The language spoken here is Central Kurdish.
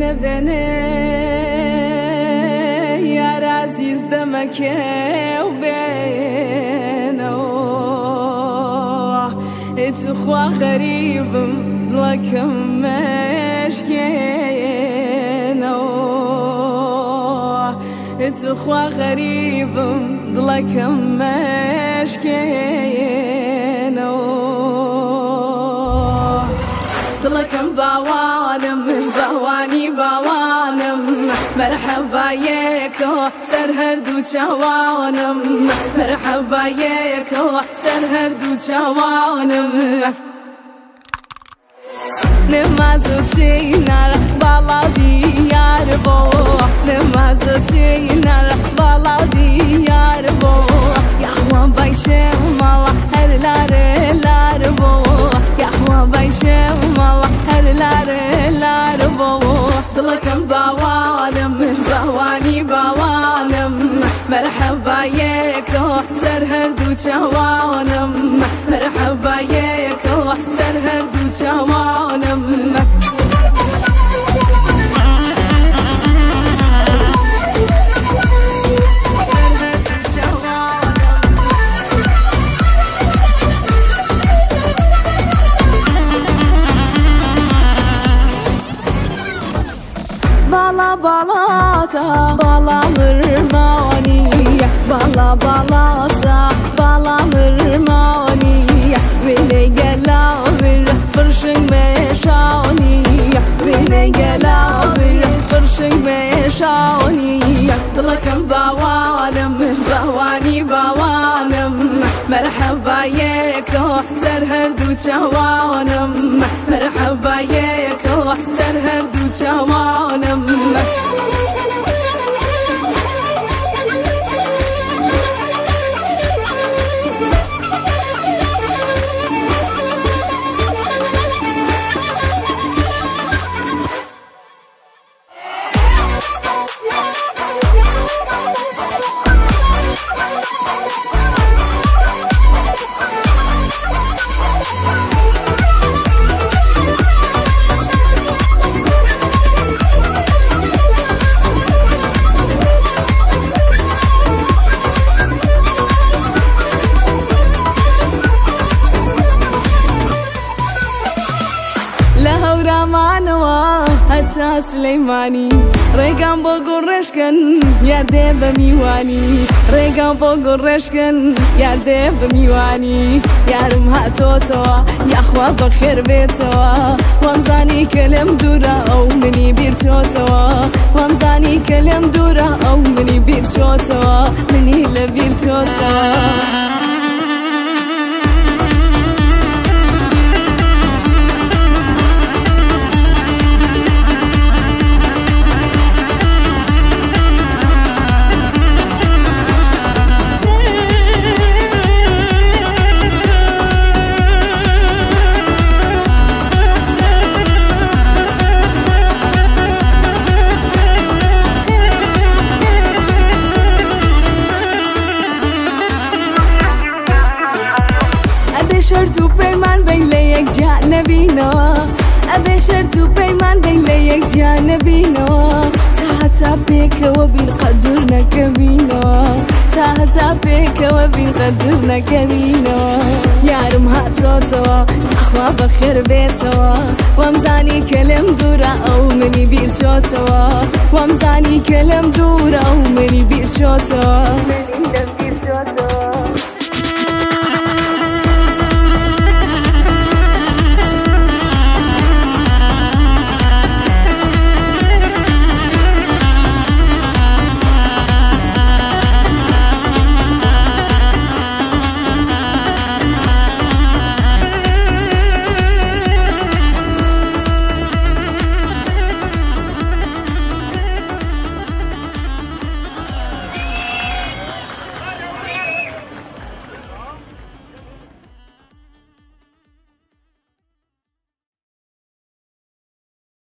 بني يا عزيز دمك وبينه اتخوى غريب ضلك مشكينه اتخوى غريب ضلك مشكينه ضلك باوانم باواني باوانم مرحبا يكو سر هردو چوانم مرحبا يكو سر هردو چوانم نمازو چینار بالا دیار بو نمازو چینار بالا دیار بو یخوان بایشه مالا هر لار بو یخوان بایشه مالا هر لار بو دلکم باوانم باوانی باوانم مرحبا یکو سر هردو چوانم مرحبا یکو سر هردو چوانم Bala balata, bala mırmani, bala balata, bala mırmani. Beni gela bir fırşın meşani, beni gela bir fırşın meşani. Dılakım bavanım, bavani bavanım. Merhaba yeko, ser herdu çavanım. Merhaba yeko, ser herdu çavanım. رمانوا حتى سليماني ريقان بوغو رشكن يردي بميواني ريقان بوغو رشكن يردي بميواني يارم هاتوتوا يا اخوة بخير بيتوا وامزاني كلم دورا او مني بيرتوتوا وامزاني كلم دورا او مني بيرتوتوا مني لبيرتوتوا شرطو پیمان بین لیک جانبینو ابي شرطو پیمان بین لیک جانبینو تا بك وبالقدر نكبينو تا بك وبالقدر نكبينو يارم هاتوتوا اخوا بخير بيتوا وامزاني كلم دورا او مني بيرتوتوا وامزاني كلم دورا او مني بيرتوتوا